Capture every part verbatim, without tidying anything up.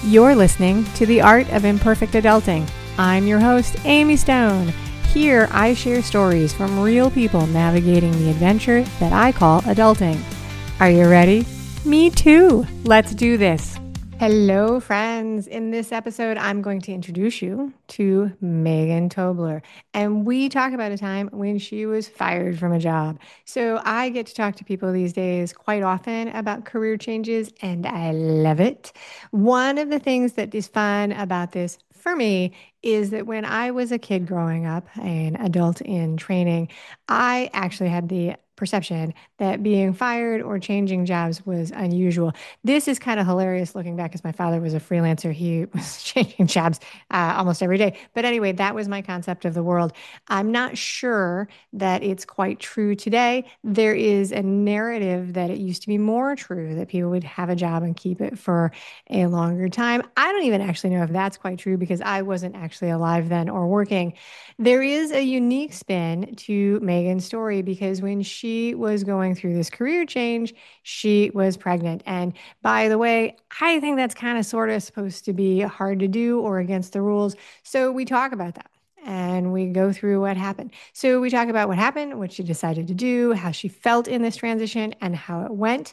You're listening to The Art of Imperfect Adulting. I'm your host, Amy Stone. Here, I share stories from real people navigating the adventure that I call adulting. Are you ready? Me too. Let's do this. Hello, friends. In this episode, I'm going to introduce you to Megan Tobler. And we talk about a time when she was fired from a job. So I get to talk to people these days quite often about career changes, and I love it. One of the things that is fun about this for me is that when I was a kid growing up, an adult in training, I actually had the perception that being fired or changing jobs was unusual. This is kind of hilarious looking back, because my father was a freelancer. He was changing jobs uh, almost every day. But anyway, that was my concept of the world. I'm not sure that it's quite true today. There is a narrative that it used to be more true, that people would have a job and keep it for a longer time. I don't even actually know if that's quite true, because I wasn't actually alive then or working. There is a unique spin to Megan's story, because when she was going through this career change, she was pregnant. And by the way, I think that's kind of sort of supposed to be hard to do or against the rules. So we talk about that and we go through what happened. So we talk about what happened, what she decided to do, how she felt in this transition, and how it went.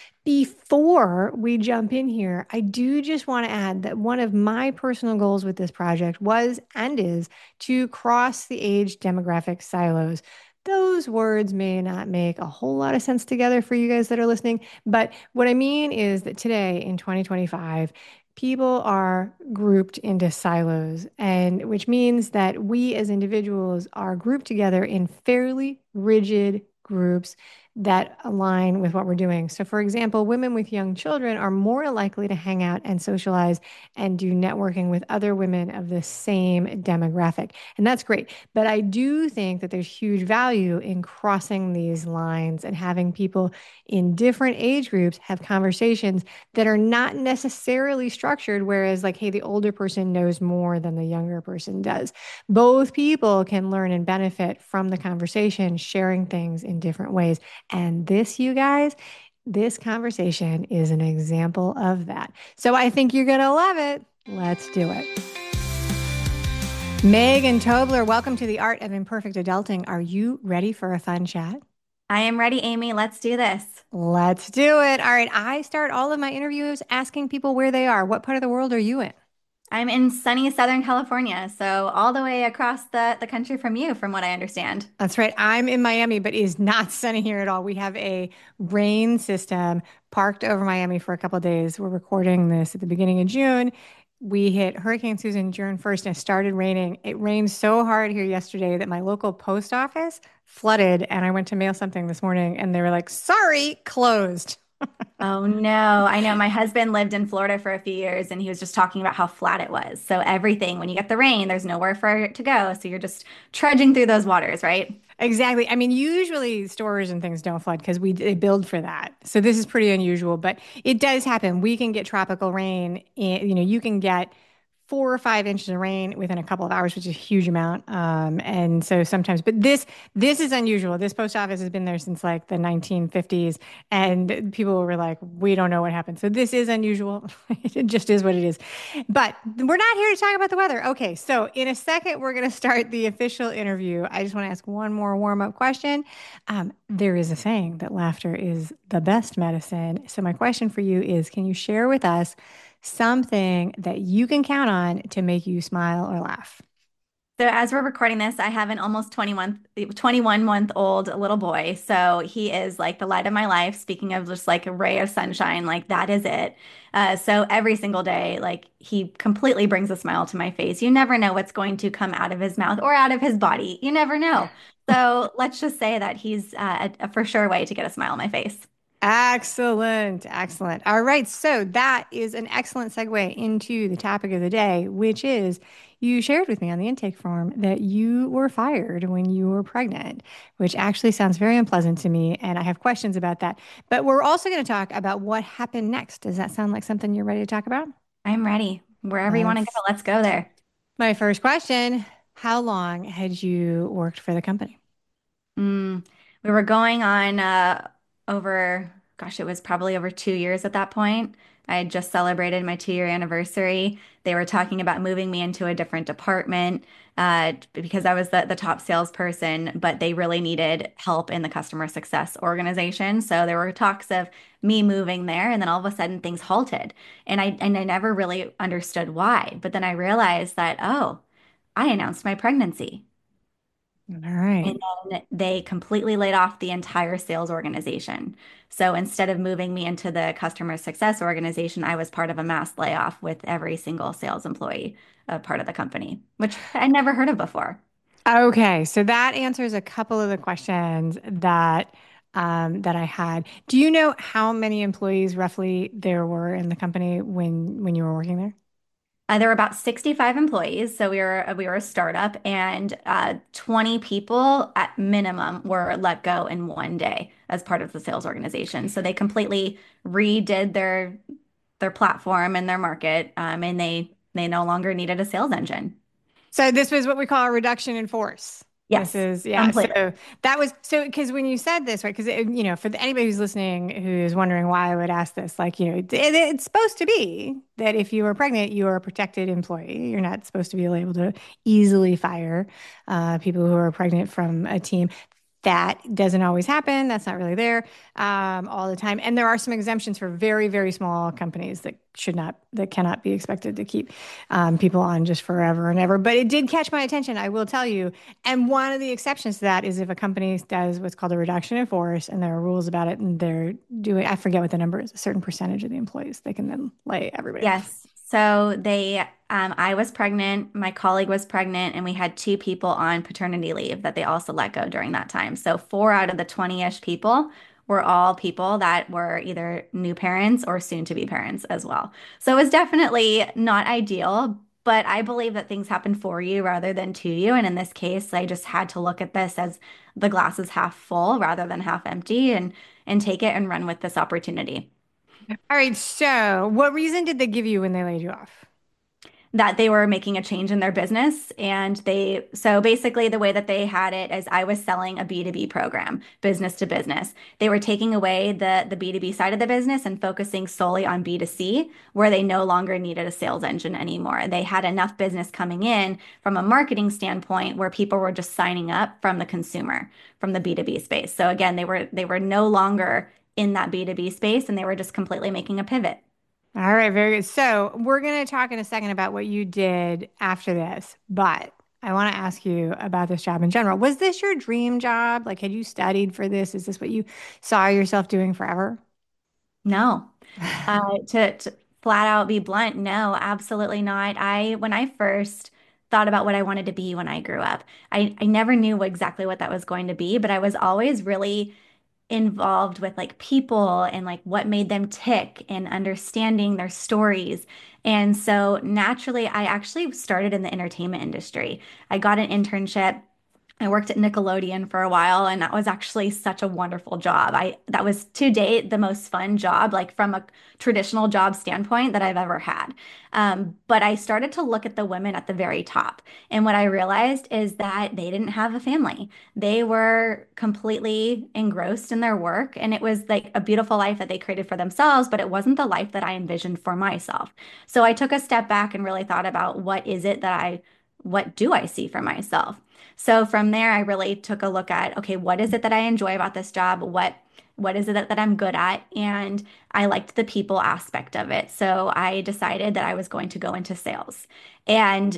Before we jump in here, I do just want to add that one of my personal goals with this project was and is to cross the age demographic silos. Those words may not make a whole lot of sense together for you guys that are listening, but what I mean is that today in twenty twenty-five, people are grouped into silos, and which means that we as individuals are grouped together in fairly rigid groups that align with what we're doing. So, for example, women with young children are more likely to hang out and socialize and do networking with other women of the same demographic. And that's great. But I do think that there's huge value in crossing these lines and having people in different age groups have conversations that are not necessarily structured, whereas, like, hey, the older person knows more than the younger person does. Both people can learn and benefit from the conversation, sharing things in different ways. And this, you guys, this conversation is an example of that. So I think you're going to love it. Let's do it. Megan Tobler, welcome to The Art of Imperfect Adulting. Are you ready for a fun chat? I am ready, Amy. Let's do this. Let's do it. All right. I start all of my interviews asking people where they are. What part of the world are you in? I'm in sunny Southern California, so all the way across the, the country from you, from what I understand. That's right. I'm in Miami, but it is not sunny here at all. We have a rain system parked over Miami for a couple of days. We're recording this at the beginning of June. We hit Hurricane Susan June first, and it started raining. It rained so hard here yesterday that my local post office flooded, and I went to mail something this morning and they were like, sorry, closed. Oh no, I know my husband lived in Florida for a few years and he was just talking about how flat it was. So everything, when you get the rain, there's nowhere for it to go. So you're just trudging through those waters, right? Exactly. I mean, usually stores and things don't flood because we they build for that. So this is pretty unusual, but it does happen. We can get tropical rain. In, you know, you can get four or five inches of rain within a couple of hours, which is a huge amount. Um, and so sometimes, but this this is unusual. This post office has been there since like the nineteen fifties, and people were like, "We don't know what happened." So this is unusual. It just is what it is. But we're not here to talk about the weather. Okay, so in a second, we're going to start the official interview. I just want to ask one more warm up question. Um, there is a saying that laughter is the best medicine. So, my question for you is, can you share with us something that you can count on to make you smile or laugh? So as we're recording this, I have an almost twenty-one, twenty-one month old little boy. So he is like the light of my life. Speaking of just like a ray of sunshine, like that is it. Uh, so every single day, like he completely brings a smile to my face. You never know what's going to come out of his mouth or out of his body. You never know. So let's just say that he's uh, a, a for sure way to get a smile on my face. Excellent. Excellent. All right. So that is an excellent segue into the topic of the day, which is you shared with me on the intake form that you were fired when you were pregnant, which actually sounds very unpleasant to me. And I have questions about that. But we're also going to talk about what happened next. Does that sound like something you're ready to talk about? I'm ready. Wherever you want to go, Let's. let's go there. My first question, how long had you worked for the company? Mm, we were going on uh, over, gosh, it was probably over two years at that point. I had just celebrated my two year anniversary. They were talking about moving me into a different department uh, because I was the, the top salesperson, but they really needed help in the customer success organization. So there were talks of me moving there, and then all of a sudden things halted. And I and I never really understood why. But then I realized that, oh, I announced my pregnancy. All right. And then they completely laid off the entire sales organization. So instead of moving me into the customer success organization, I was part of a mass layoff with every single sales employee, a part of the company, which I never heard of before. Okay, so that answers a couple of the questions that um, that I had. Do you know how many employees roughly there were in the company when when you were working there? Uh, there were about sixty-five employees, so we were we were a startup, and uh, twenty people at minimum were let go in one day as part of the sales organization. So they completely redid their their platform and their market, um, and they they no longer needed a sales engine. So this was what we call a reduction in force. This Yes, is, yeah. So completely. that was, so because when you said this, right? Because, you know, for the, anybody who's listening who is wondering why I would ask this, like, you know, it, it- it's supposed to be that if you are pregnant, you are a protected employee. You're not supposed to be able to easily fire uh, people who are pregnant from a team. That doesn't always happen. That's not really there um, all the time. And there are some exemptions for very, very small companies that should not, that cannot be expected to keep um, people on just forever and ever. But it did catch my attention, I will tell you. And one of the exceptions to that is if a company does what's called a reduction in force, and there are rules about it, and they're doing, I forget what the number is, a certain percentage of the employees, they can then lay everybody off. Yes. So they, um, I was pregnant, my colleague was pregnant, and we had two people on paternity leave that they also let go during that time. So four out of the twenty-ish people were all people that were either new parents or soon to be parents as well. So it was definitely not ideal, but I believe that things happen for you rather than to you. And in this case, I just had to look at this as the glass is half full rather than half empty and and take it and run with this opportunity. All right. So, what reason did they give you when they laid you off? That they were making a change in their business. And they, so basically, the way that they had it is I was selling a B two B program, business to business. They were taking away the, the B two B side of the business and focusing solely on B two C, where they no longer needed a sales engine anymore. They had enough business coming in from a marketing standpoint where people were just signing up from the consumer, from the B two B space. So again, they were they were no longer in that B two B space and they were just completely making a pivot. All right, very good. So, we're going to talk in a second about what you did after this, but I want to ask you about this job in general. Was this your dream job? Like, had you studied for this? Is this what you saw yourself doing forever? No. Uh, to, to flat out be blunt, no, absolutely not. I, when I first thought about what I wanted to be when I grew up, I, I never knew exactly what that was going to be, but I was always really involved with like people and like what made them tick and understanding their stories. And so naturally, I actually started in the entertainment industry. I got an internship. I worked at Nickelodeon for a while, and that was actually such a wonderful job. I that was to date the most fun job, like from a traditional job standpoint that I've ever had. Um, but I started to look at the women at the very top, and what I realized is that they didn't have a family. They were completely engrossed in their work, and it was like a beautiful life that they created for themselves, but it wasn't the life that I envisioned for myself. So I took a step back and really thought about what is it that I, what do I see for myself? So from there, I really took a look at, okay, what is it that I enjoy about this job? What what is it that, that I'm good at? And I liked the people aspect of it. So I decided that I was going to go into sales. And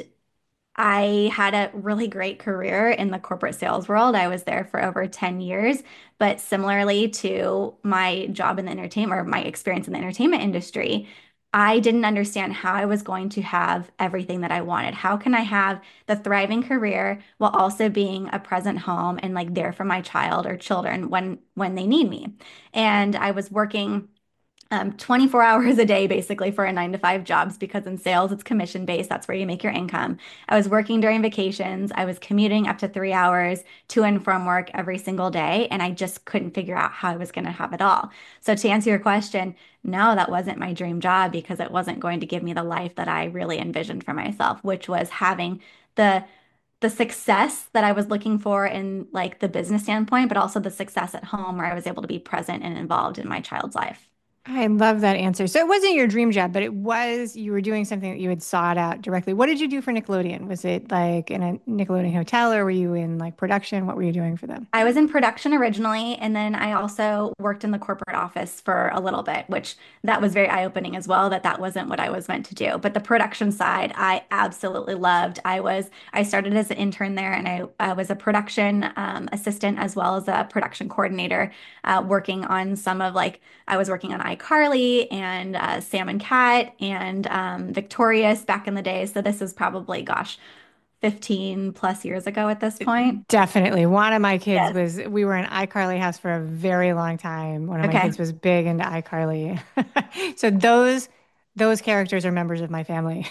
I had a really great career in the corporate sales world. I was there for over ten years, but similarly to my job in the entertainment or my experience in the entertainment industry, I didn't understand how I was going to have everything that I wanted. How can I have the thriving career while also being a present home and like there for my child or children when when they need me? And I was working um, twenty-four hours a day basically for a nine to five jobs because in sales it's commission based. That's where you make your income. I was working during vacations. I was commuting up to three hours to and from work every single day, and I just couldn't figure out how I was going to have it all. So to answer your question, no, that wasn't my dream job because it wasn't going to give me the life that I really envisioned for myself, which was having the the success that I was looking for in like the business standpoint, but also the success at home where I was able to be present and involved in my child's life. I love that answer. So it wasn't your dream job, but it was you were doing something that you had sought out directly. What did you do for Nickelodeon? Was it like in a Nickelodeon hotel or were you in like production? What were you doing for them? I was in production originally, and then I also worked in the corporate office for a little bit, which that was very eye-opening as well, that that wasn't what I was meant to do. But the production side, I absolutely loved. I was I started as an intern there, and I, I was a production um, assistant as well as a production coordinator, uh, working on some of like I was working on iCarly and uh, Sam and Cat and um, Victorious back in the day. So this is probably, gosh, fifteen plus years ago at this point. Definitely. One of my kids Yes. was, we were in iCarly house for a very long time. One of my kids Okay. was big into iCarly. So those those characters are members of my family.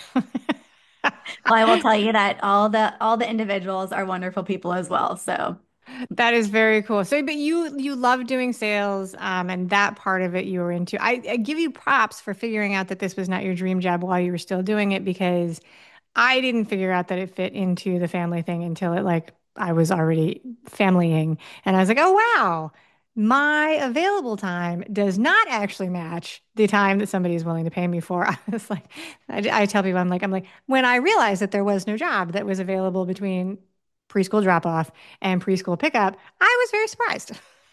Well, I will tell you that all the all the individuals are wonderful people as well. So, That is very cool. So, but you you love doing sales, um, and that part of it you were into. I, I give you props for figuring out that this was not your dream job while you were still doing it because I didn't figure out that it fit into the family thing until it like I was already familying, and I was like, oh wow, my available time does not actually match the time that somebody is willing to pay me for. I was like, I, I tell people, I'm like, I'm like, when I realized that there was no job that was available between preschool drop off and preschool pickup, I was very surprised.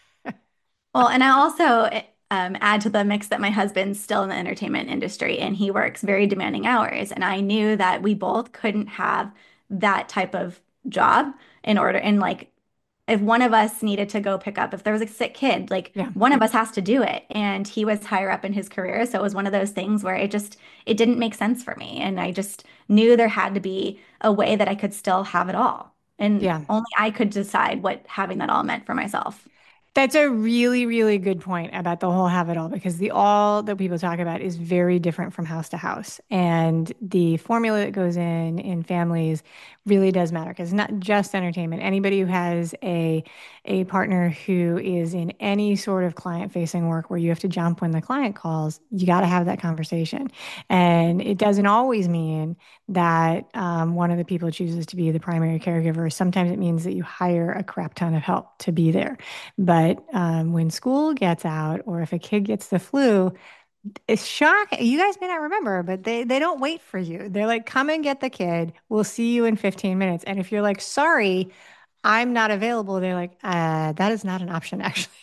well, and I also um, add to the mix that my husband's still in the entertainment industry and he works very demanding hours. And I knew that we both couldn't have that type of job in order, and like if one of us needed to go pick up, if there was a sick kid, like Yeah. one of us has to do it. And he was higher up in his career. So it was one of those things where it just, it didn't make sense for me. And I just knew there had to be a way that I could still have it all. And Yeah. only I could decide what having that all meant for myself. That's a really, really good point about the whole have it all because the all that people talk about is very different from house to house. And the formula that goes in in families really does matter because it's not just entertainment. Anybody who has a a partner who is in any sort of client facing work where you have to jump when the client calls, you got to have that conversation. And it doesn't always mean that um, one of the people chooses to be the primary caregiver. Sometimes it means that you hire a crap ton of help to be there. But um, when school gets out, or if a kid gets the flu, it's shocking. You guys may not remember, but they they don't wait for you. They're like, "Come and get the kid. We'll see you in fifteen minutes." And if you're like, "Sorry, I'm not available," they're like, uh, "That is not an option, actually."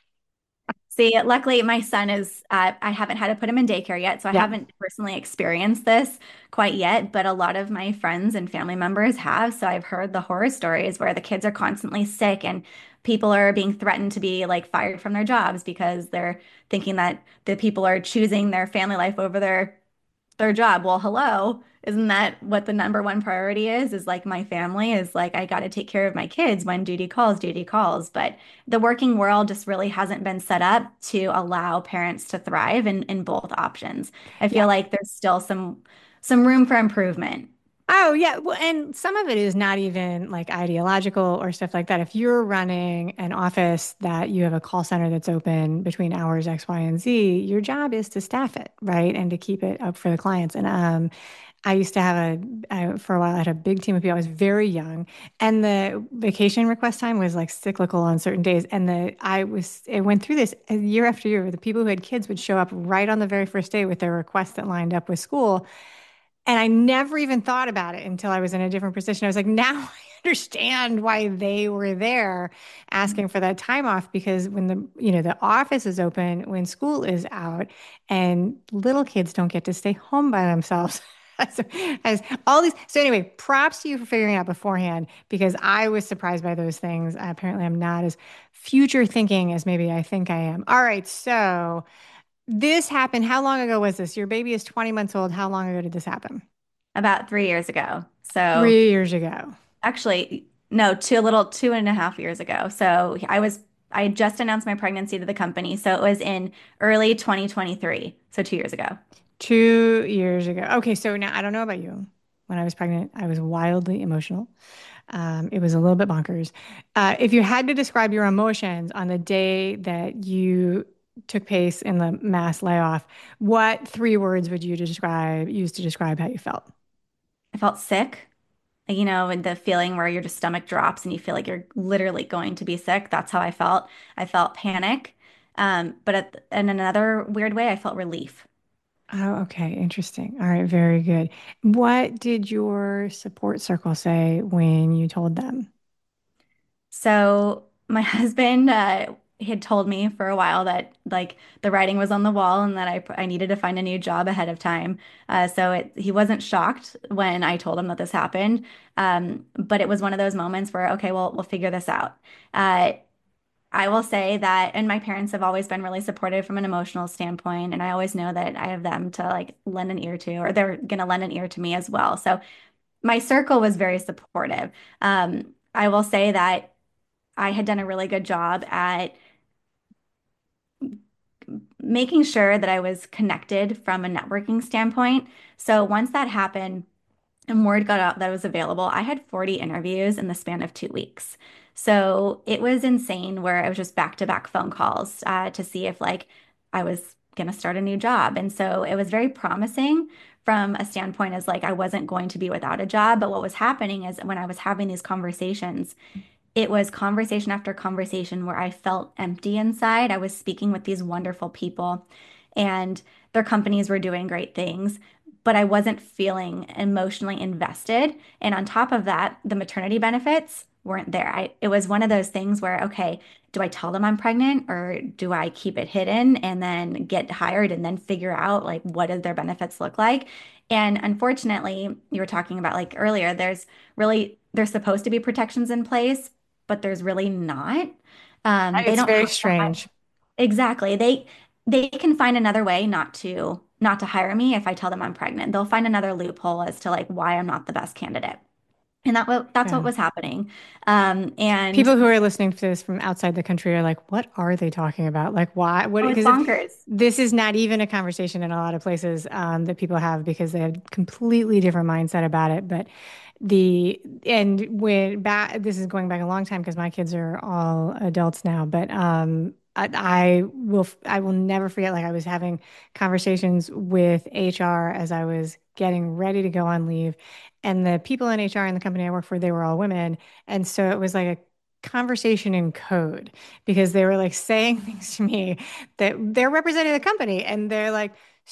See, luckily my son is, uh, I haven't had to put him in daycare yet, so I Yeah, haven't personally experienced this quite yet, but a lot of my friends and family members have. So I've heard the horror stories where the kids are constantly sick and people are being threatened to be like fired from their jobs because they're thinking that the people are choosing their family life over their their job. Well, hello. Isn't that what the number one priority is? Is like my family is like, I got to take care of my kids when duty calls, duty calls. But the working world just really hasn't been set up to allow parents to thrive in, in both options. I yeah. feel like there's still some some room for improvement. Oh, yeah. Well, and some of it is not even like ideological or stuff like that. If you're running an office that you have a call center that's open between hours X, Y, and Z, your job is to staff it, right? And to keep it up for the clients. And um, I used to have a, I, for a while, I had a big team of people. I was very young, and the vacation request time was like cyclical on certain days. And the I was, it went through this year after year. The people who had kids would show up right on the very first day with their requests that lined up with school. And I never even thought about it until I was in a different position. I was like, now I understand why they were there asking for that time off because when the, you know, the office is open, when school is out, and little kids don't get to stay home by themselves. As, as all these, so anyway, props to you for figuring out beforehand because I was surprised by those things. Apparently, I'm not as future thinking as maybe I think I am. All right, so this happened. How long ago was this? Your baby is twenty months old. How long ago did this happen? About three years ago. So Three years ago. actually, no, two a little two and a half years ago. So I was I had just announced my pregnancy to the company. So it was in early twenty twenty-three. So two years ago. Two years ago. Okay, so now I don't know about you. When I was pregnant, I was wildly emotional. Um, it was a little bit bonkers. Uh, if you had to describe your emotions on the day that you took place in the mass layoff, what three words would you describe use to describe how you felt? I felt sick. You know, and the feeling where your just stomach drops and you feel like you're literally going to be sick. That's how I felt. I felt panic. Um, but at, in another weird way, I felt relief. Oh, okay. Interesting. All right. Very good. What did your support circle say when you told them? So my husband uh, had told me for a while that like the writing was on the wall and that I I needed to find a new job ahead of time. Uh, so it, he wasn't shocked when I told him that this happened. Um, but it was one of those moments where, okay, well, we'll figure this out. Uh, I will say that, and my parents have always been really supportive from an emotional standpoint, and I always know that I have them to like lend an ear to, or they're gonna lend an ear to me as well. So my circle was very supportive. Um, I will say that I had done a really good job at making sure that I was connected from a networking standpoint. So once that happened and word got out that it was available, I had forty interviews in the span of two weeks. So it was insane where I was just back to back phone calls uh, to see if like I was going to start a new job. And so it was very promising from a standpoint as like I wasn't going to be without a job. But what was happening is when I was having these conversations, it was conversation after conversation where I felt empty inside. I was speaking with these wonderful people and their companies were doing great things, but I wasn't feeling emotionally invested. And on top of that, the maternity benefits weren't there. I, it was one of those things where, okay, do I tell them I'm pregnant or do I keep it hidden and then get hired and then figure out like what do their benefits look like? And unfortunately, you were talking about like earlier, there's really there's supposed to be protections in place, but there's really not. Um, they It's don't very have to hi- strange. exactly. They they can find another way not to not to hire me if I tell them I'm pregnant. They'll find another loophole as to like why I'm not the best candidate. And that what that's what Yeah. was happening. Um, and People who are listening to this from outside the country are like, what are they talking about? Like, why? What? oh, it's Because it, bonkers. this is not even a conversation in a lot of places um, that people have because they have completely different mindset about it. But the, and when back, this is going back a long time because my kids are all adults now, but um, I, I will, I will never forget, like I was having conversations with H R as I was getting ready to go on leave. And the people in H R in the company I work for, they were all women. And so it was like a conversation in code because they were like saying things to me that they're representing the company and they're like,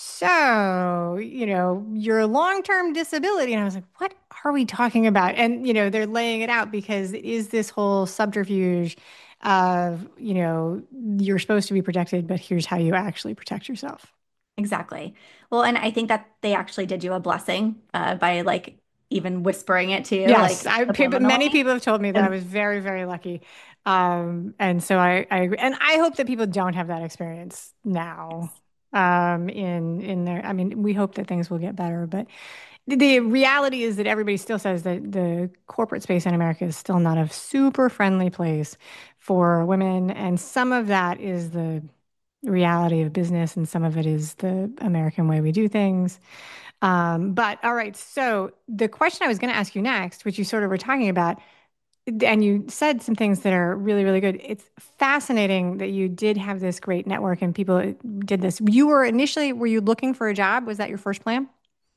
so, you know, your long-term disability. And I was like, what are we talking about? And, you know, they're laying it out because it is this whole subterfuge of, you know, you're supposed to be protected, but here's how you actually protect yourself. Exactly. Well, and I think that they actually did you a blessing uh, by like even whispering it to you, Yes, like I people, many subliminally. people have told me that I And was very, very lucky. Um, and so I, I agree. And I hope that people don't have that experience now. yes, Um, in in their, I mean, we hope that things will get better, but the, the reality is that everybody still says that the corporate space in America is still not a super friendly place for women, and some of that is the reality of business, and some of it is the American way we do things. Um, but all right, so the question I was going to ask you next, which you sort of were talking about, and you said some things that are really, really good. It's fascinating that you did have this great network and people did this. You were initially, were you looking for a job? Was that your first plan?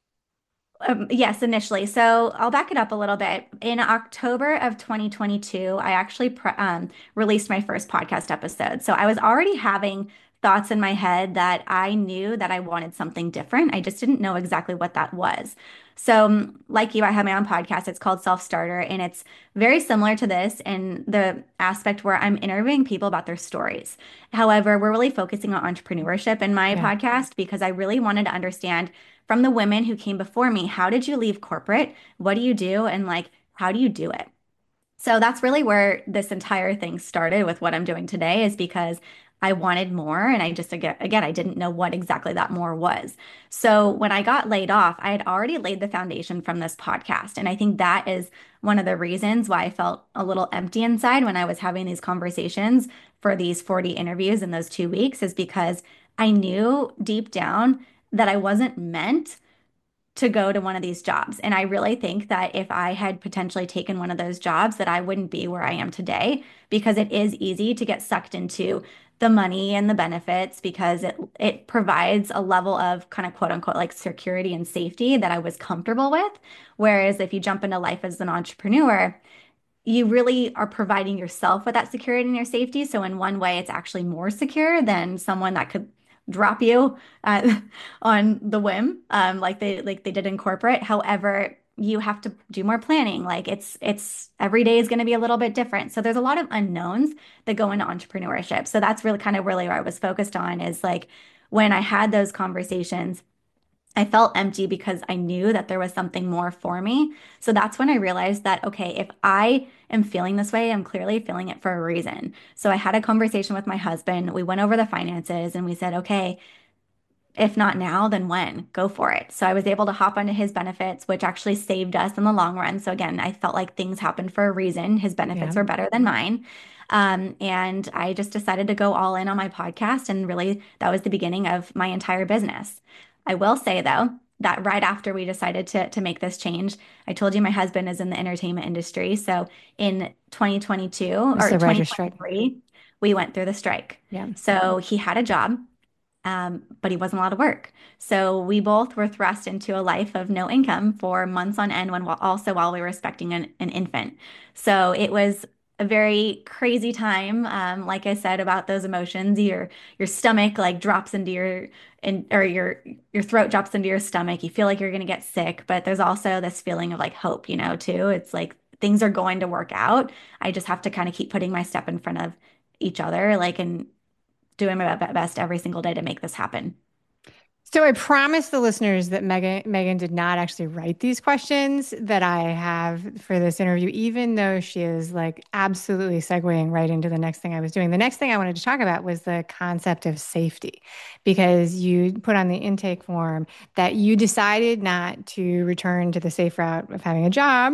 Um, yes, initially. So I'll back it up a little bit. In October of twenty twenty-two, I actually pre um, released my first podcast episode. So I was already having thoughts in my head that I knew that I wanted something different. I just didn't know exactly what that was. So, um, like you, I have my own podcast. It's called Self Starter, and it's very similar to this in the aspect where I'm interviewing people about their stories. However, we're really focusing on entrepreneurship in my Yeah. podcast because I really wanted to understand from the women who came before me, how did you leave corporate? What do you do? And like, how do you do it? So that's really where this entire thing started with what I'm doing today is because I wanted more and I just again, again I didn't know what exactly that more was. So when I got laid off, I had already laid the foundation from this podcast and I think that is one of the reasons why I felt a little empty inside when I was having these conversations for these forty interviews in those two weeks is because I knew deep down that I wasn't meant to go to one of these jobs. And I really think that if I had potentially taken one of those jobs, that I wouldn't be where I am today because it is easy to get sucked into the money and the benefits because it it provides a level of kind of quote unquote like security and safety that I was comfortable with. Whereas if you jump into life as an entrepreneur, you really are providing yourself with that security and your safety. So in one way, it's actually more secure than someone that could drop you uh, on the whim, um, like they like they did in corporate. However, you have to do more planning. Like it's it's every day is going to be a little bit different. So there's a lot of unknowns that go into entrepreneurship. So that's really kind of really where I was focused on is like when I had those conversations. I felt empty because I knew that there was something more for me. So that's when I realized that, okay, if I am feeling this way, I'm clearly feeling it for a reason. So I had a conversation with my husband. We went over the finances and we said, okay, if not now, then when? Go for it. So I was able to hop onto his benefits, which actually saved us in the long run. So again, I felt like things happened for a reason. His benefits Yeah. were better than mine. Um, and I just decided to go all in on my podcast. And really, that was the beginning of my entire business. I will say, though, that right after we decided to, to make this change, I told you my husband is in the entertainment industry. So in twenty twenty-two It's or the writer's strike. twenty twenty-three, we went through the strike. Yeah. So he had a job um, but he wasn't allowed to work. So we both were thrust into a life of no income for months on end when also while we were expecting an, an infant. So it was a very crazy time. Um, like I said about those emotions, your your stomach like drops into your in or your your throat drops into your stomach. You feel like you're gonna get sick, but there's also this feeling of like hope, you know, too. It's like things are going to work out. I just have to kind of keep putting my step in front of each other, like and doing my best every single day to make this happen. So I promised the listeners that Megan Megan did not actually write these questions that I have for this interview, even though she is like absolutely segueing right into the next thing I was doing. The next thing I wanted to talk about was the concept of safety, because you put on the intake form that you decided not to return to the safe route of having a job,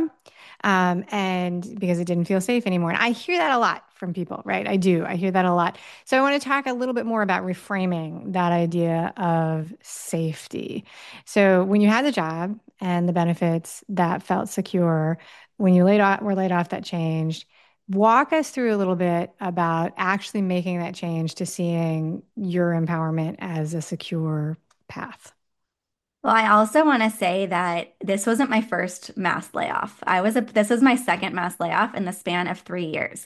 um, and because it didn't feel safe anymore. And I hear that a lot from people, right? I do. I hear that a lot. So I want to talk a little bit more about reframing that idea of safety. So when you had the job and the benefits that felt secure, when you laid off, were laid off, that changed. Walk us through a little bit about actually making that change to seeing your empowerment as a secure path. Well, I also want to say that this wasn't my first mass layoff. I was a, this was my second mass layoff in the span of three years.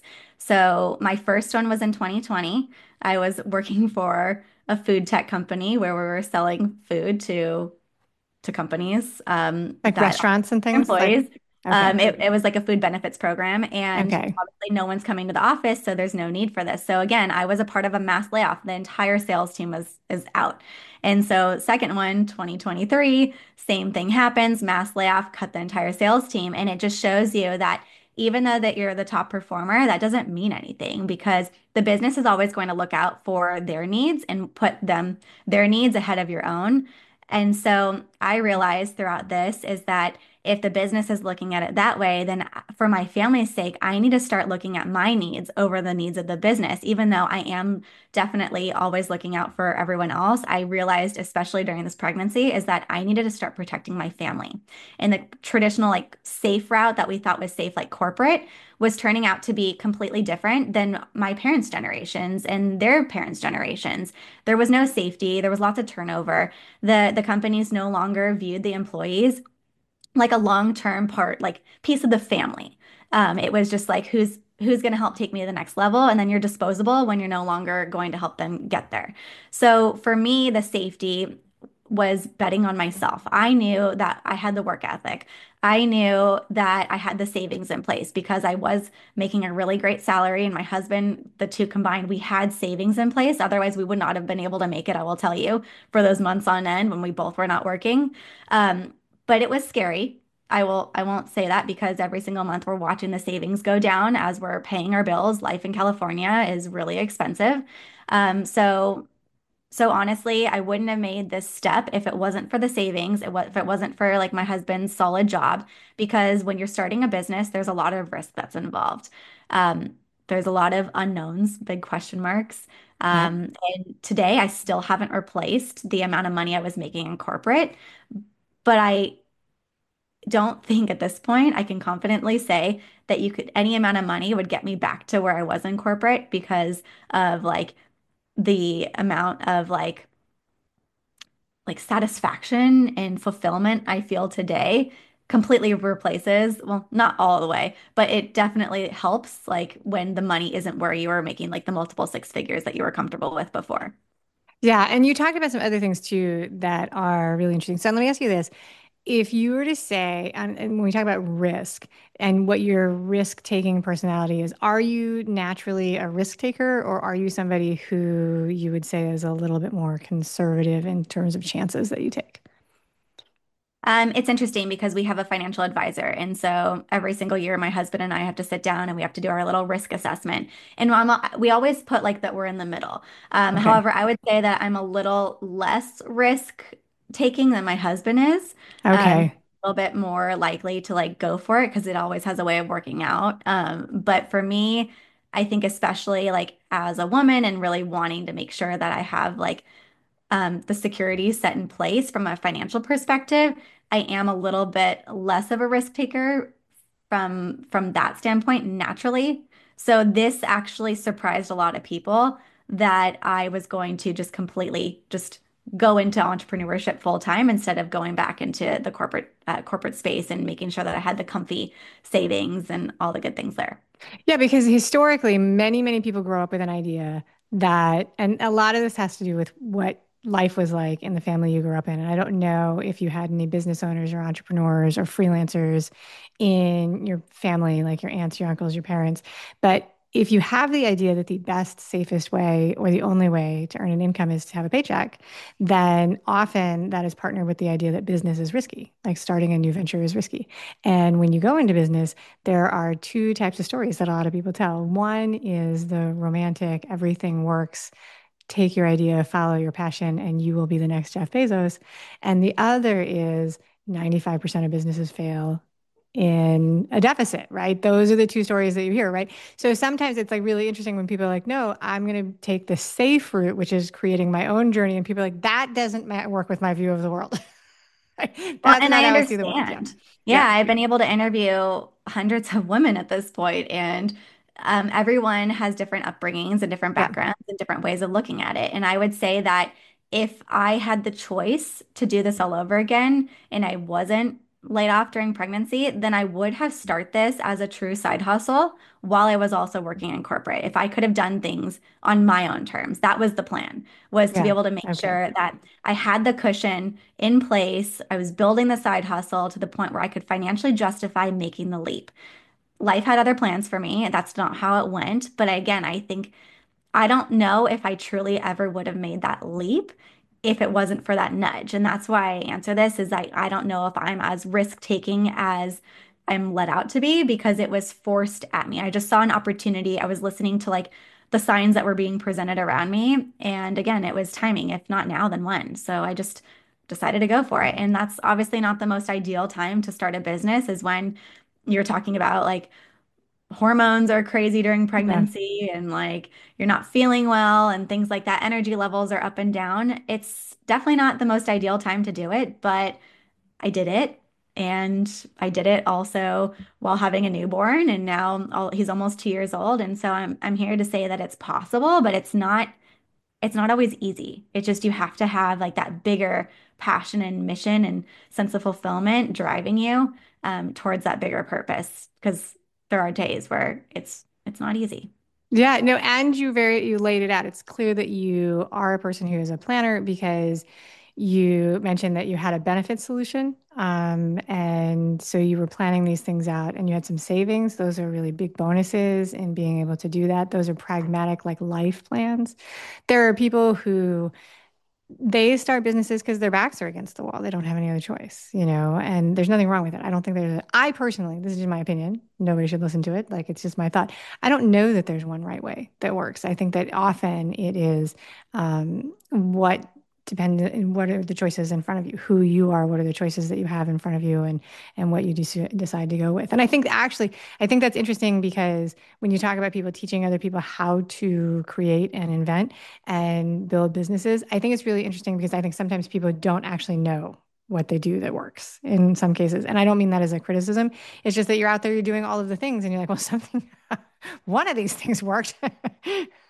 So my first one was in twenty twenty. I was working for a food tech company where we were selling food to to companies um, Like that restaurants and things like, employees. okay, Um, it, it was like a food benefits program, and okay. obviously no one's coming to the office, so there's no need for this. So again, I was a part of a mass layoff. The entire sales team was is out. And so second one, twenty twenty-three, same thing happens, mass layoff, cut the entire sales team. And it just shows you that even though that you're the top performer, that doesn't mean anything because the business is always going to look out for their needs and put them their needs ahead of your own. And so I realized throughout this is that if the business is looking at it that way, then for my family's sake, I need to start looking at my needs over the needs of the business. Even though I am definitely always looking out for everyone else, I realized, especially during this pregnancy, is that I needed to start protecting my family. And the traditional, like, safe route that we thought was safe, like corporate, was turning out to be completely different than my parents' generations and their parents' generations. There was no safety, there was lots of turnover. The the companies no longer viewed the employees like a long-term part, like piece of the family. Um, it was just like who's who's going to help take me to the next level, and then you're disposable when you're no longer going to help them get there. So for me, the safety was betting on myself. I knew that I had the work ethic. I knew that I had the savings in place because I was making a really great salary, and my husband, the two combined, we had savings in place. Otherwise, we would not have been able to make it, I will tell you, for those months on end when we both were not working. Um, but it was scary. I will I won't say that because every single month we're watching the savings go down as we're paying our bills. Life in California is really expensive. Um, so so honestly, I wouldn't have made this step if it wasn't for the savings, it wa- if it wasn't for like my husband's solid job, because when you're starting a business, there's a lot of risk that's involved. Um, there's a lot of unknowns, big question marks. Yep. Um, and today I still haven't replaced the amount of money I was making in corporate, but I don't think at this point I can confidently say that you could any amount of money would get me back to where I was in corporate because of like the amount of like like satisfaction and fulfillment I feel today completely replaces, well, not all the way, but it definitely helps like when the money isn't where you were making like the multiple six figures that you were comfortable with before. Yeah, and you talked about some other things too that are really interesting. So let me ask you this. If you were to say, and, and when we talk about risk and what your risk-taking personality is, are you naturally a risk taker or are you somebody who you would say is a little bit more conservative in terms of chances that you take? Um, it's interesting because we have a financial advisor. And so every single year, my husband and I have to sit down and we have to do our little risk assessment. And I'm, we always put like that we're in the middle. Um, Okay. however, I would say that I'm a little less risk taking than my husband is. Um, Okay. a little bit more likely to like go for it because it always has a way of working out. Um, but for me, I think especially like as a woman and really wanting to make sure that I have like um, the security set in place from a financial perspective, I am a little bit less of a risk taker from from that standpoint naturally. So this actually surprised a lot of people that I was going to just completely just go into entrepreneurship full time instead of going back into the corporate uh, corporate space and making sure that I had the comfy savings and all the good things there. Yeah, because historically, many, many people grow up with an idea that, and a lot of this has to do with what life was like in the family you grew up in. And I don't know if you had any business owners or entrepreneurs or freelancers in your family, like your aunts, your uncles, your parents, but if you have the idea that the best, safest way or the only way to earn an income is to have a paycheck, then often that is partnered with the idea that business is risky, like starting a new venture is risky. And when you go into business, there are two types of stories that a lot of people tell. One is the romantic, everything works, take your idea, follow your passion, and you will be the next Jeff Bezos. And the other is ninety-five percent of businesses fail in a deficit, right? Those are the two stories that you hear, right? So sometimes it's like really interesting when people are like, no, I'm going to take the safe route, which is creating my own journey. And people are like, that doesn't ma- work with my view of the world. Right? Well, That's and not I how I see the world. Yeah. understand. Yeah, Yeah. I've been able to interview hundreds of women at this point, and um, everyone has different upbringings and different Yeah. backgrounds and different ways of looking at it. And I would say that if I had the choice to do this all over again and I wasn't laid off during pregnancy, then I would have start this as a true side hustle while I was also working in corporate. If I could have done things on my own terms, that was the plan, was to be Yeah. able to make Okay. sure that I had the cushion in place. I was building the side hustle to the point where I could financially justify making the leap. Life had other plans for me. That's not how it went. But again, I think I don't know if I truly ever would have made that leap if it wasn't for that nudge. And that's why I answer this is I, I don't know if I'm as risk taking as I'm let out to be because it was forced at me. I just saw an opportunity. I was listening to like the signs that were being presented around me. And again, it was timing. If not now, then when? So I just decided to go for it. And that's obviously not the most ideal time to start a business is when you're talking about like hormones are crazy during Yeah. pregnancy and like you're not feeling well and things like that. Energy levels are up and down. It's definitely not the most ideal time to do it, but I did it. And I did it also while having a newborn, and now all, he's almost two years old. And so I'm I'm here to say that it's possible, but it's not it's not always easy. It's just you have to have like that bigger passion and mission and sense of fulfillment driving you um, towards that bigger purpose. Because there are days where it's it's not easy. Yeah, no, and you very you laid it out. It's clear that you are a person who is a planner because you mentioned that you had a benefit solution. Um, and so you were planning these things out and you had some savings. Those are really big bonuses in being able to do that. Those are pragmatic, like life plans. There are people who they start businesses because their backs are against the wall. They don't have any other choice, you know, and there's nothing wrong with it. I don't think there's a, I personally, this is just my opinion. Nobody should listen to it. Like it's just my thought. I don't know that there's one right way that works. I think that often it is um, what depend what are the choices in front of you, who you are, what are the choices that you have in front of you and and what you de- decide to go with. And I think actually, I think that's interesting because when you talk about people teaching other people how to create and invent, and build businesses. I think it's really interesting because I think sometimes people don't actually know what they do that works in some cases. And I don't mean that as a criticism. It's just that you're out there, you're doing all of the things, and you're like, well, something, one of these things worked.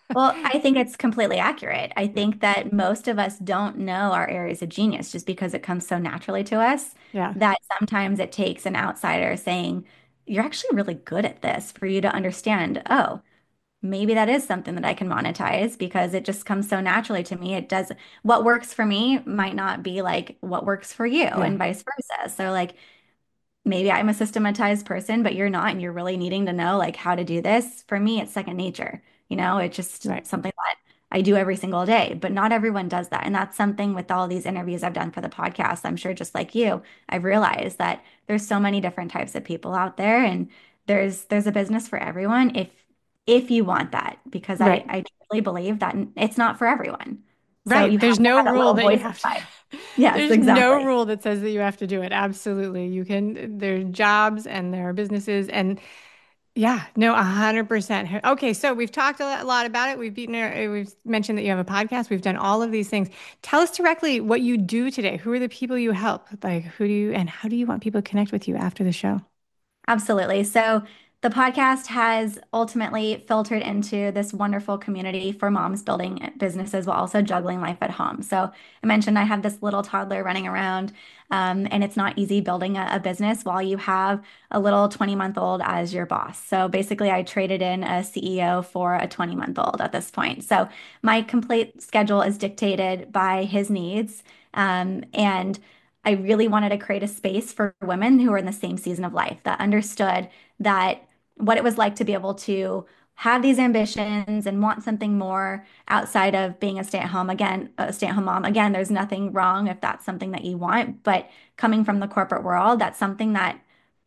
Well, I think it's completely accurate. I think that most of us don't know our areas of genius just because it comes so naturally to us Yeah, that sometimes it takes an outsider saying, you're actually really good at this for you to understand, oh, maybe that is something that I can monetize because it just comes so naturally to me. It does what works for me might not be like what works for you yeah, and vice versa. So like maybe I'm a systematized person, but you're not, and you're really needing to know like how to do this. For me, it's second nature. You know, it's just right, something that I do every single day, but not everyone does that. And that's something with all these interviews I've done for the podcast. I'm sure just like you, I've realized that there's so many different types of people out there and there's there's a business for everyone if if you want that, because I right, I truly believe that it's not for everyone. So right. you have There's to no have that rule little that you voice have to. inside. Yes, There's no exactly. rule that says that you have to do it. Absolutely. You can, there are jobs and there are businesses and yeah, no, a hundred percent. Okay, so we've talked a lot lot about it. We've beaten, our- we've mentioned that you have a podcast. We've done all of these things. Tell us directly what you do today. Who are the people you help? Like, who do you, and how do you want people to connect with you after the show? Absolutely. So the podcast has ultimately filtered into this wonderful community for moms building businesses while also juggling life at home. So I mentioned I have this little toddler running around, um, and it's not easy building a, a business while you have a little twenty month old as your boss. So basically, I traded in a C E O for a twenty month old at this point. So my complete schedule is dictated by his needs. Um, and I really wanted to create a space for women who are in the same season of life that understood that what it was like to be able to have these ambitions and want something more outside of being a stay-at-home again, a stay-at-home mom. Again, there's nothing wrong if that's something that you want, but coming from the corporate world, that's something that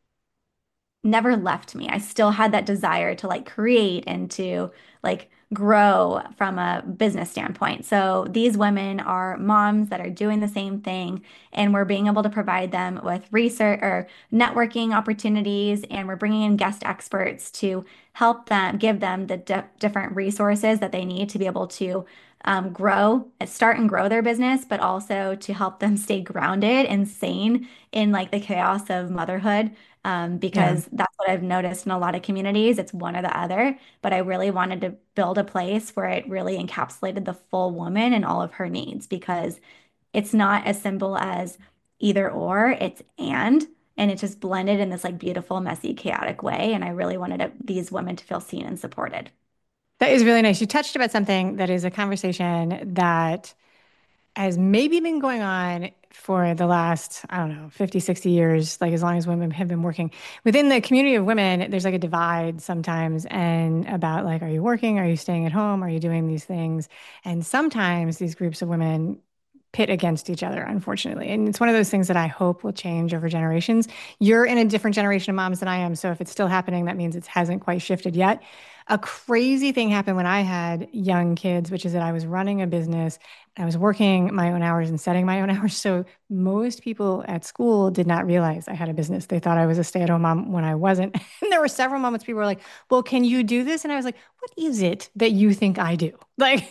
never left me. I still had that desire to like create and to like grow from a business standpoint. So these women are moms that are doing the same thing, and we're being able to provide them with research or networking opportunities, and we're bringing in guest experts to help them, give them the di different resources that they need to be able to um, grow, start and grow their business, but also to help them stay grounded and sane in like the chaos of motherhood, um, Yeah. because that's what I've noticed in a lot of communities. It's one or the other, but I really wanted to build a place where it really encapsulated the full woman and all of her needs because it's not as simple as either or, it's and, and it's just blended in this like beautiful, messy, chaotic way. And I really wanted to, these women to feel seen and supported. That is really nice. You touched about something that is a conversation that has maybe been going on for the last, I don't know, fifty, sixty years, like as long as women have been working. Within the community of women, there's like a divide sometimes and about like, are you working? Are you staying at home? Are you doing these things? And sometimes these groups of women pit against each other, unfortunately. And it's one of those things that I hope will change over generations. You're in a different generation of moms than I am. So if it's still happening, that means it hasn't quite shifted yet. A crazy thing happened when I had young kids, which is that I was running a business. I was working my own hours and setting my own hours. So most people at school did not realize I had a business. They thought I was a stay-at-home mom when I wasn't. And there were several moments people were like, well, can you do this? And I was like, what is it that you think I do? Like,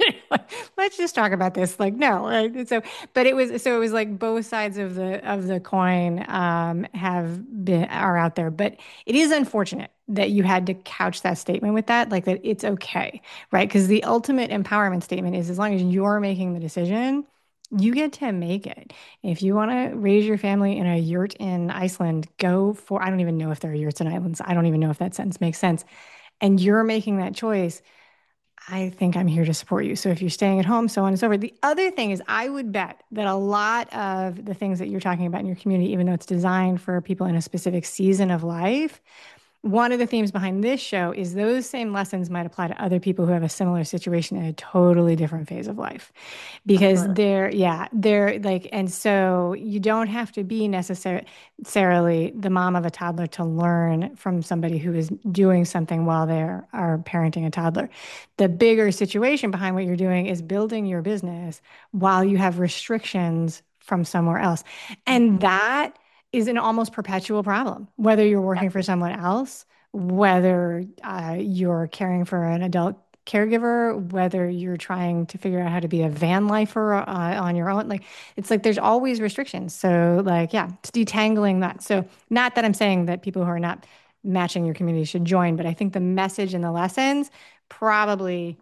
let's just talk about this. Like, no, right? And so, but it was so it was like both sides of the of the coin um, have been are out there. But it is unfortunate that you had to couch that statement with that, like that it's okay, right? Because the ultimate empowerment statement is as long as you're making the decision, you get to make it. If you want to raise your family in a yurt in Iceland, go for. I don't even know if there are yurts in islands. I don't even know if that sentence makes sense. And you're making that choice. I think I'm here to support you. So if you're staying at home, so on and so forth. The other thing is, I would bet that a lot of the things that you're talking about in your community, even though it's designed for people in a specific season of life, one of the themes behind this show is those same lessons might apply to other people who have a similar situation in a totally different phase of life. Because Absolutely. they're, yeah, they're like, and so you don't have to be necessar- necessarily the mom of a toddler to learn from somebody who is doing something while they are are parenting a toddler. The bigger situation behind what you're doing is building your business while you have restrictions from somewhere else. And Mhm. that is an almost perpetual problem, whether you're working Yep. for someone else, whether uh, you're caring for an adult caregiver, whether you're trying to figure out how to be a van lifer uh, on your own. Like, it's like there's always restrictions. So, like, yeah, it's detangling that. So, not that I'm saying that people who are not matching your community should join, but I think the message and the lessons probably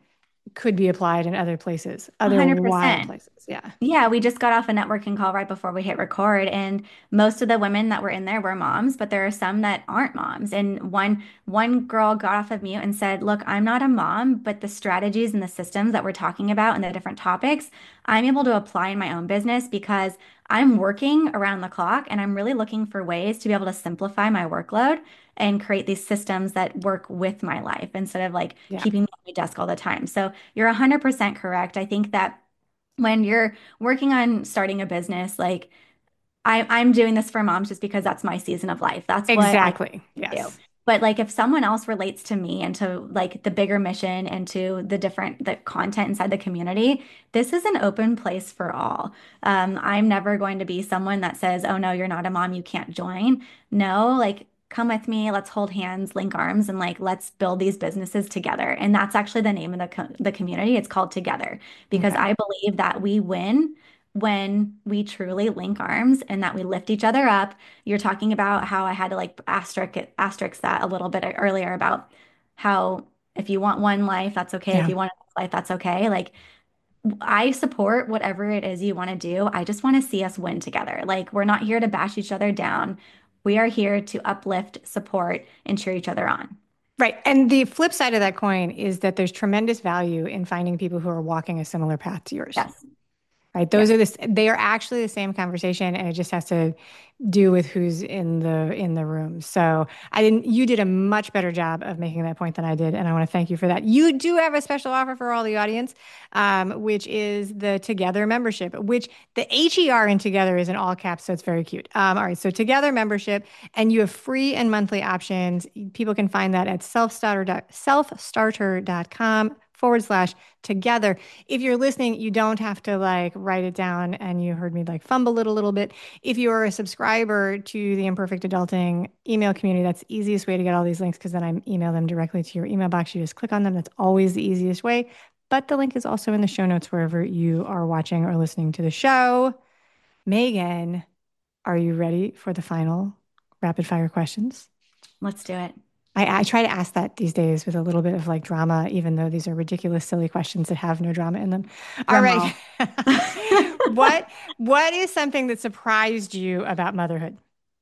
could be applied in other places, other wild one hundred percent. places. Yeah. Yeah, we just got off a networking call right before we hit record, and most of the women that were in there were moms, but there are some that aren't moms. And one one girl got off of mute and said, "Look, I'm not a mom, but the strategies and the systems that we're talking about and the different topics, I'm able to apply in my own business because I'm working around the clock and I'm really looking for ways to be able to simplify my workload and create these systems that work with my life instead of like Yeah. keeping me at my desk all the time." So you're one hundred percent correct. I think that when you're working on starting a business, like I, I'm doing this for moms just because that's my season of life. That's what I Exactly. do. Yes. But like if someone else relates to me and to like the bigger mission and to the different the content inside the community, this is an open place for all. Um, I'm never going to be someone that says, "Oh no, you're not a mom, you can't join." No, like come with me, let's hold hands, link arms, and like let's build these businesses together. And that's actually the name of the co the community. It's called Together because Okay. I believe that we win when we truly link arms and that we lift each other up. You're talking about how I had to like asterisk asterisk that a little bit earlier about how if you want one life, that's okay. If Yeah. you want a life, that's okay. Like I support whatever it is you want to do. I just want to see us win together. Like we're not here to bash each other down. We are here to uplift, support, and cheer each other on. Right. And the flip side of that coin is that there's tremendous value in finding people who are walking a similar path to yours. Yes. Right. Those Yes. are this, they are actually the same conversation, and it just has to do with who's in the in the room. So I didn't, you did a much better job of making that point than I did. And I want to thank you for that. You do have a special offer for all the audience, um, which is the Together membership, which the H E R in Together is in all caps. So it's very cute. Um, all right. So Together membership, and you have free and monthly options. People can find that at selfstarter, selfstarter.com forward slash together. If you're listening, you don't have to like write it down, and you heard me like fumble it a little bit. If you are a subscriber to the Imperfect Adulting email community, that's the easiest way to get all these links, because then I email them directly to your email box. You just click on them. That's always the easiest way. But the link is also in the show notes wherever you are watching or listening to the show. Megan, are you ready for the final rapid fire questions? Let's do it. I, I try to ask that these days with a little bit of like drama, even though these are ridiculous, silly questions that have no drama in them. All Drum right. roll. What what is something that surprised you about motherhood?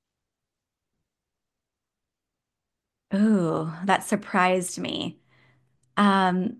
Ooh, that surprised me. Um,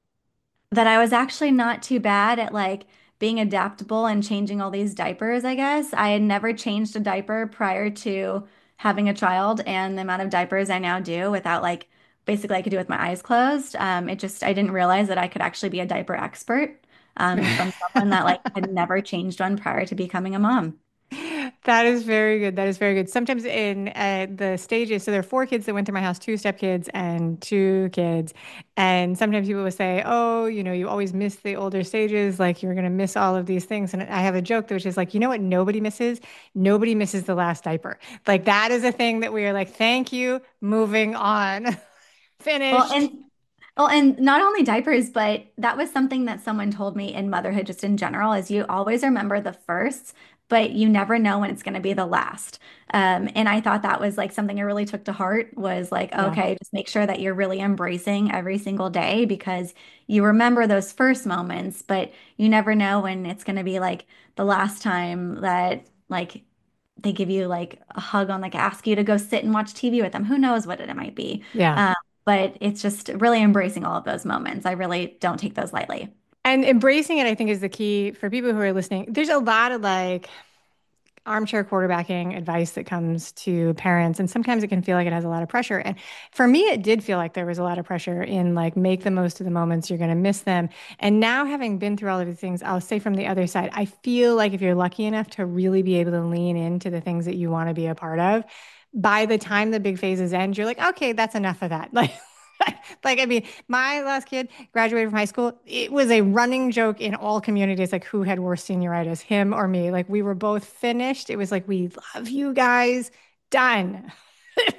that I was actually not too bad at like being adaptable and changing all these diapers, I guess. I had never changed a diaper prior to having a child, and the amount of diapers I now do without like basically I could do it with my eyes closed. Um, it just I didn't realize that I could actually be a diaper expert um, from someone that like had never changed one prior to becoming a mom. That is very good. That is very good. Sometimes in uh, the stages, so there are four kids that went through my house, two stepkids and two kids. And sometimes people will say, oh, you know, you always miss the older stages, like you're going to miss all of these things. And I have a joke which is like, you know what nobody misses? Nobody misses the last diaper. Like that is a thing that we are like, thank you, moving on, Well, finished. and Well, and not only diapers, but that was something that someone told me in motherhood, just in general, is you always remember the firsts, but you never know when it's going to be the last. Um, and I thought that was like something I really took to heart was like, Yeah. okay, just make sure that you're really embracing every single day because you remember those first moments, but you never know when it's going to be like the last time that like they give you like a hug on like ask you to go sit and watch T V with them. Who knows what it might be. Yeah. Um, but it's just really embracing all of those moments. I really don't take those lightly. And embracing it, I think, is the key for people who are listening. There's a lot of like armchair quarterbacking advice that comes to parents, and sometimes it can feel like it has a lot of pressure. And for me, it did feel like there was a lot of pressure in like make the most of the moments, you're going to miss them. And now, having been through all of these things, I'll say from the other side, I feel like if you're lucky enough to really be able to lean into the things that you want to be a part of, by the time the big phases end, you're like, okay, that's enough of that. Like, like, I mean, my last kid graduated from high school. It was a running joke in all communities, like who had worse senioritis, him or me. Like we were both finished. It was like, we love you guys. Done.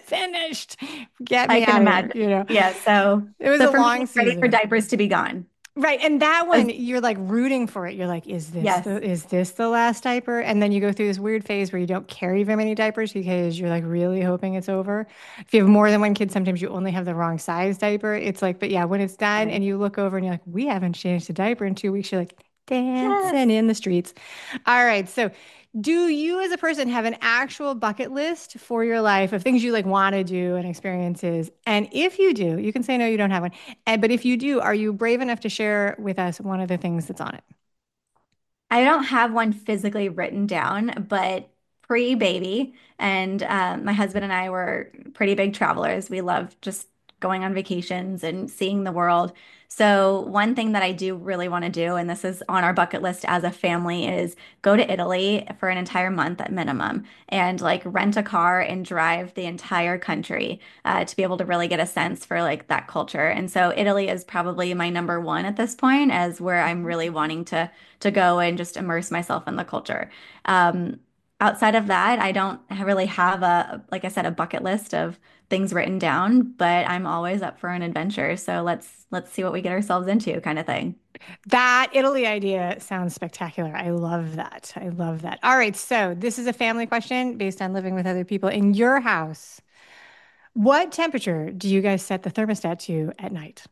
Finished. Get I me can out of here. imagine. You know, Yeah. So, it was so a for me, long it's ready for season. diapers to be gone. Right. And that As- one, you're like rooting for it. You're like, is this Yes. the is this the last diaper? And then you go through this weird phase where you don't carry very many diapers because you're like really hoping it's over. If you have more than one kid, sometimes you only have the wrong size diaper. It's like, but yeah, when it's done and Funny. you look over and you're like, we haven't changed a diaper in two weeks, you're like dancing Yes. in the streets. All right. So do you as a person have an actual bucket list for your life of things you like want to do and experiences? And if you do, you can say no, you don't have one. And but if you do, are you brave enough to share with us one of the things that's on it? I don't have one physically written down, but pre-baby, and um, my husband and I were pretty big travelers. We love just going on vacations and seeing the world. So one thing that I do really want to do, and this is on our bucket list as a family, is go to Italy for an entire month at minimum and like rent a car and drive the entire country uh, to be able to really get a sense for like that culture. And so Italy is probably my number one at this point as where I'm really wanting to to go and just immerse myself in the culture. Um, outside of that, I don't really have a, like I said, a bucket list of things written down, but I'm always up for an adventure. So let's let's see what we get ourselves into, kind of thing. That Italy idea sounds spectacular. I love that. I love that. All right, so this is a family question based on living with other people in your house. What temperature do you guys set the thermostat to at night?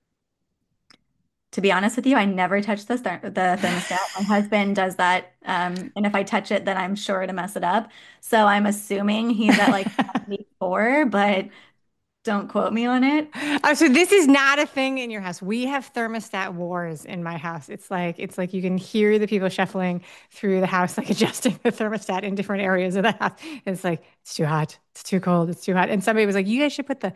To be honest with you, I never touch the ther the thermostat. My husband does that, um, and if I touch it, then I'm sure to mess it up. So I'm assuming he's at like seventy-four, but don't quote me on it. Oh, so this is not a thing in your house. We have thermostat wars in my house. It's like it's like you can hear the people shuffling through the house, like adjusting the thermostat in different areas of the house. It's like it's too hot, it's too cold, it's too hot. And somebody was like, "You guys should put the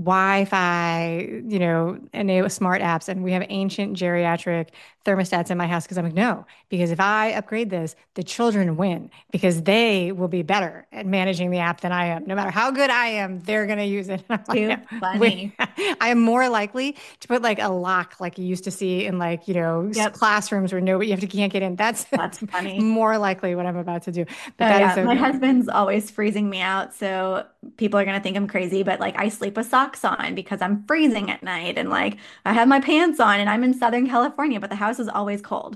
Wi-Fi, you know, enable smart apps." And we have ancient geriatric thermostats in my house because I'm like, no, because if I upgrade this, the children win because they will be better at managing the app than I am. No matter how good I am, they're going to use it. And I'm like, no, Too we, funny. I am more likely to put like a lock, like you used to see in like, you know, s- Yep, classrooms where nobody, you have to, can't get in. That's, that's that's funny. more likely what I'm about to do. But Oh that is yeah, so my good. husband's always freezing me out, so people are gonna think I'm crazy, but like I sleep with socks on because I'm freezing at night and like I have my pants on and I'm in Southern California, but the house is always cold.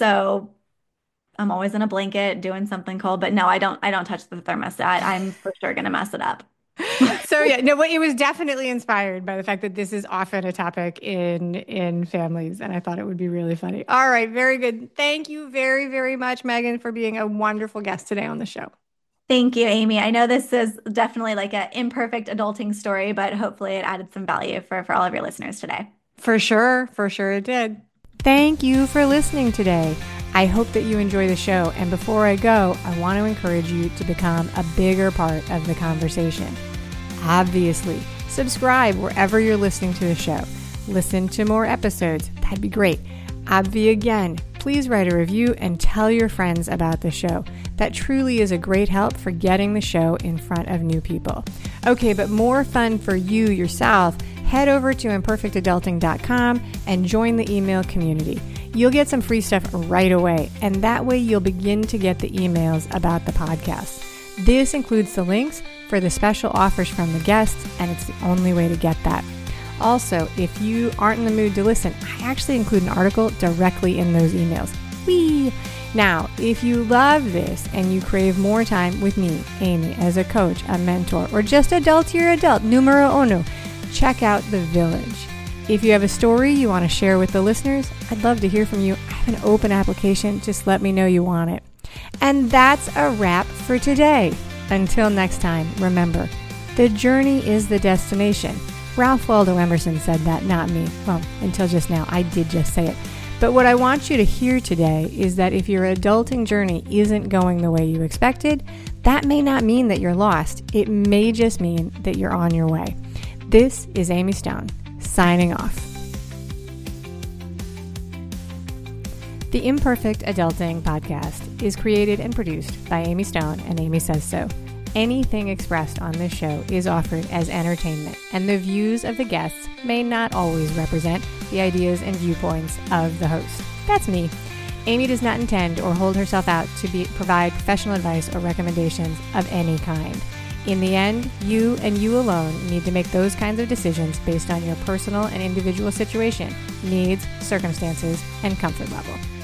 So I'm always in a blanket doing something cold, but no, I don't I don't touch the thermostat. I'm for sure gonna mess it up. So yeah, no, but it was definitely inspired by the fact that this is often a topic in in families, and I thought it would be really funny. All right, very good. Thank you very, very much, Megan, for being a wonderful guest today on the show. Thank you, Amy. I know this is definitely like an imperfect adulting story, but hopefully it added some value for for all of your listeners today. For sure, for sure it did. Thank you for listening today. I hope that you enjoy the show. And before I go, I want to encourage you to become a bigger part of the conversation. Obviously, subscribe wherever you're listening to the show. Listen to more episodes. That'd be great. Obvi again, please write a review and tell your friends about the show. That truly is a great help for getting the show in front of new people. Okay, but more fun for you yourself, head over to imperfect adulting dot com and join the email community. You'll get some free stuff right away, and that way you'll begin to get the emails about the podcast. This includes the links for the special offers from the guests, and it's the only way to get that. Also, if you aren't in the mood to listen, I actually include an article directly in those emails. Whee! Now, if you love this and you crave more time with me, Amy, as a coach, a mentor, or just adultier adult, numero uno, check out The Village. If you have a story you want to share with the listeners, I'd love to hear from you. I have an open application. Just let me know you want it. And that's a wrap for today. Until next time, remember, the journey is the destination. Ralph Waldo Emerson said that, not me. Well, until just now, I did just say it. But what I want you to hear today is that if your adulting journey isn't going the way you expected, that may not mean that you're lost. It may just mean that you're on your way. This is Amy Stone, signing off. The Imperfect Adulting Podcast is created and produced by Amy Stone and Amy Says So. Anything expressed on this show is offered as entertainment, and the views of the guests may not always represent the ideas and viewpoints of the host. That's me. Amy does not intend or hold herself out to be, provide professional advice or recommendations of any kind. In the end, you and you alone need to make those kinds of decisions based on your personal and individual situation, needs, circumstances, and comfort level.